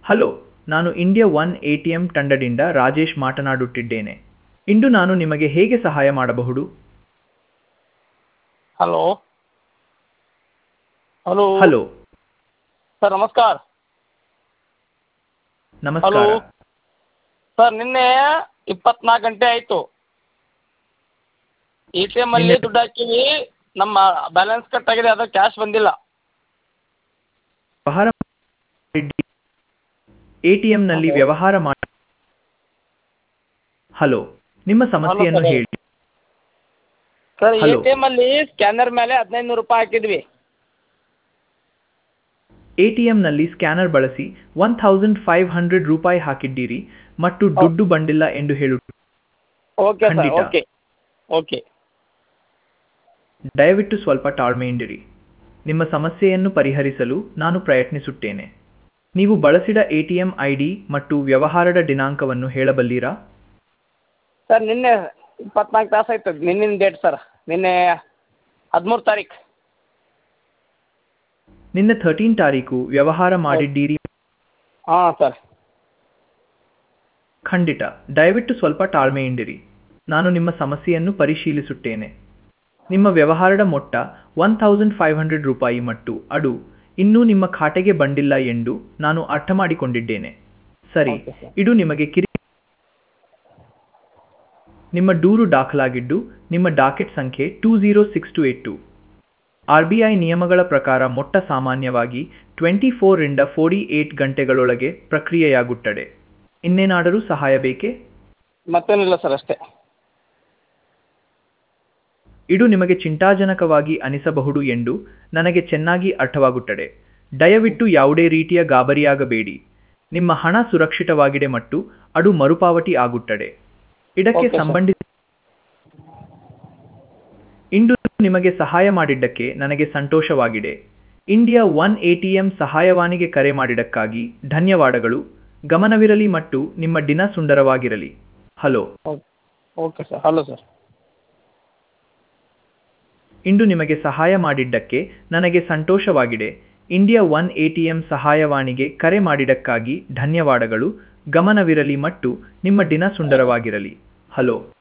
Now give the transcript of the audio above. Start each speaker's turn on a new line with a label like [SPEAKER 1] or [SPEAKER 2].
[SPEAKER 1] Hello, ನಾನು India one ATM ತಂಡದಿಂದ ರಾಜೇಶ್ ಮಾತನಾಡುತ್ತಿದ್ದೇನೆ. ಇಂದು ನಾನು ನಿಮಗೆ ಹೇಗೆ ಸಹಾಯ ಮಾಡಬಹುದು?
[SPEAKER 2] ಹಲೋ ಹಲೋ
[SPEAKER 1] ಹಲೋ,
[SPEAKER 2] ಸರ್ ನಮಸ್ಕಾರ. ಹಲೋ
[SPEAKER 1] ನಮಸ್ಕಾರ.
[SPEAKER 2] ಸರ್, ನಿನ್ನೆ 24 ಗಂಟೆ ಆಯಿತು. ಎ ಟಿ ಎಮ್ ಅಲ್ಲಿ
[SPEAKER 1] ನಿನ್ನೆ
[SPEAKER 2] ದುಡ್ಡು ಹಾಕೀವಿ, ನಮ್ಮ ಬ್ಯಾಲೆನ್ಸ್ ಕಟ್ ಆಗಿದೆ, ಅದು ಕ್ಯಾಶ್ ಬಂದಿಲ್ಲ.
[SPEAKER 1] ವ್ಯವಹಾರ ಎಟಿಎಂನಲ್ಲಿ
[SPEAKER 2] ಹಲೋ
[SPEAKER 1] ವ್ಯವಹಾರ ಮಾಡಿ. ಹಲೋ, ನಿಮ್ಮ
[SPEAKER 2] ಹಲೋ
[SPEAKER 1] ಸಮಸ್ಯೆಯನ್ನು
[SPEAKER 2] ಸರ್.
[SPEAKER 1] ಹೇಳಿ.
[SPEAKER 2] Sir, A
[SPEAKER 1] hello,
[SPEAKER 2] T M ಅಲ್ಲಿ ಸ್ಕ್ಯಾನರ್ ಮೇಲೆ 1500 ರೂಪಾಯಿ ಹಾಕಿದ್ವಿ.
[SPEAKER 1] ಎಟಿಎಂನಲ್ಲಿ ಸ್ಕ್ಯಾನರ್ ಬಳಸಿ 1500 ರೂಪಾಯಿ ಹಾಕಿದ್ದೀರಿ ಮತ್ತು ದುಡ್ಡು ಬಂದಿಲ್ಲ ಎಂದು ಹೇಳುತ್ತೀರಿ.
[SPEAKER 2] ಓಕೆ ಸರ್,
[SPEAKER 1] ಖಂಡಿತ.
[SPEAKER 2] ಓಕೆ ಓಕೆ
[SPEAKER 1] ದಯವಿಟ್ಟು ಸ್ವಲ್ಪ ತಾಳ್ಮೆಯಿಂದಿರಿ. ನಿಮ್ಮ ಸಮಸ್ಯೆಯನ್ನು ಪರಿಹರಿಸಲು ನಾನು ಪ್ರಯತ್ನಿಸುತ್ತೇನೆ. ನೀವು ಬಳಸಿದ ಎಟಿಎಂ ಐಡಿ ಮತ್ತು ವ್ಯವಹಾರದ ದಿನಾಂಕವನ್ನು ಹೇಳಬಲ್ಲಿರಾ?
[SPEAKER 2] ಸರ್, ನಿನ್ನೆ 24 ತಾಸು ಆಯ್ತು. ನಿನ್ನಿನ ಡೇಟ್ ಸರ್, ನಿನ್ನೆ 13 ತಾರೀಕು.
[SPEAKER 1] ನಿನ್ನೆ 13 ತಾರೀಕು ವ್ಯವಹಾರ ಮಾಡಿದ್ದೀರಿ.
[SPEAKER 2] ಹಾಂ ಸರ್.
[SPEAKER 1] ಖಂಡಿತ. ದಯವಿಟ್ಟು ಸ್ವಲ್ಪ ತಾಳ್ಮೆಯಿಂದಿರಿ. ನಾನು ನಿಮ್ಮ ಸಮಸ್ಯೆಯನ್ನು ಪರಿಶೀಲಿಸುತ್ತೇನೆ. ನಿಮ್ಮ ವ್ಯವಹಾರದ ಮೊತ್ತ 1500 ರೂಪಾಯಿ ಮತ್ತು ಅದು ಇನ್ನೂ ನಿಮ್ಮ ಖಾತೆಗೆ ಬಂದಿಲ್ಲ ಎಂದು ನಾನು ಅರ್ಥಮಾಡಿಕೊಂಡಿದ್ದೇನೆ. ಸರಿ,
[SPEAKER 2] ಓಕೆ ಸರ್.
[SPEAKER 1] ಇದು ನಿಮಗೆ ನಿಮ್ಮ ದೂರು ದಾಖಲಾಗಿದ್ದು ನಿಮ್ಮ ಡಾಕೆಟ್ ಸಂಖ್ಯೆ 206282. ಆರ್ಬಿಐ ನಿಯಮಗಳ ಪ್ರಕಾರ ಮೊತ್ತ ಸಾಮಾನ್ಯವಾಗಿ 24 ರಿಂದ 48 ಗಂಟೆಗಳೊಳಗೆ ಪ್ರಕ್ರಿಯೆಯಾಗುತ್ತದೆ. ಇನ್ನೇನಾದರೂ ಸಹಾಯ ಬೇಕೇ?
[SPEAKER 2] ಮತ್ತೇನಿಲ್ಲ ಸರ್, ಅಷ್ಟೇ.
[SPEAKER 1] ಇದು ನಿಮಗೆ ಚಿಂತಾಜನಕವಾಗಿ ಅನಿಸಬಹುದು ಎಂದು ನನಗೆ ಚೆನ್ನಾಗಿ ಅರ್ಥವಾಗುತ್ತದೆ. ದಯವಿಟ್ಟು ಯಾವುದೇ ರೀತಿಯ ಗಾಬರಿಯಾಗಬೇಡಿ. ನಿಮ್ಮ ಹಣ ಸುರಕ್ಷಿತವಾಗಿದೆ ಮತ್ತು ಅದು ಮರುಪಾವತಿ ಆಗುತ್ತದೆ. ಇದಕ್ಕೆ
[SPEAKER 2] ಓಕೆ ಸರ್.
[SPEAKER 1] ಸಂಬಂಧಿಸಿ ಇಂದು ನಿಮಗೆ ಸಹಾಯ ಮಾಡಿದ್ದಕ್ಕೆ ನನಗೆ ಸಂತೋಷವಾಗಿದೆ. ಇಂಡಿಯಾ ಒನ್ ಎಟಿಎಂ ಸಹಾಯವಾಣಿಗೆ ಕರೆ ಮಾಡಿದ್ದಕ್ಕಾಗಿ ಧನ್ಯವಾದಗಳು. ಗಮನವಿರಲಿ ಮತ್ತು ನಿಮ್ಮ ದಿನ ಸುಂದರವಾಗಿರಲಿ. Hello.
[SPEAKER 2] Okay sir. Hello sir.
[SPEAKER 1] ಇಂದು ನಿಮಗೆ ಸಹಾಯ ಮಾಡಿದ್ದಕ್ಕೆ ನನಗೆ ಸಂತೋಷವಾಗಿದೆ. ಇಂಡಿಯಾ ಒನ್ ಎಟಿಎಂ ಸಹಾಯವಾಣಿಗೆ ಕರೆ ಮಾಡಿದ್ದಕ್ಕಾಗಿ ಧನ್ಯವಾದಗಳು. ಗಮನವಿರಲಿ ಮತ್ತು ನಿಮ್ಮ ದಿನ ಸುಂದರವಾಗಿರಲಿ. ಹಲೋ.